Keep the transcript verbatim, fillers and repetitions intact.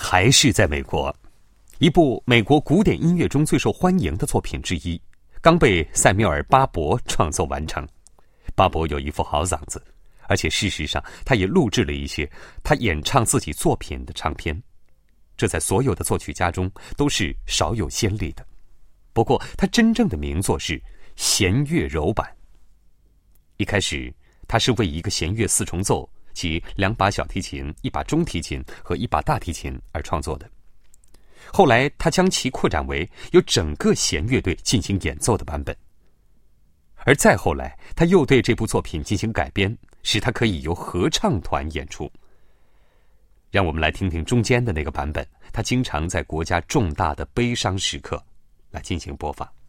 还是在美国，一部美国古典音乐中最受欢迎的作品之一，刚被塞缪尔·巴伯创作完成。巴伯有一副好嗓子，而且事实上他也录制了一些他演唱自己作品的唱片，这在所有的作曲家中都是少有先例的。不过他真正的名作是弦乐柔版。一开始他是为一个弦乐四重奏，即两把小提琴、一把中提琴和一把大提琴而创作的。后来他将其扩展为由整个弦乐队进行演奏的版本。而再后来他又对这部作品进行改编，使它可以由合唱团演出。让我们来听听中间的那个版本，他经常在国家重大的悲伤时刻来进行播放。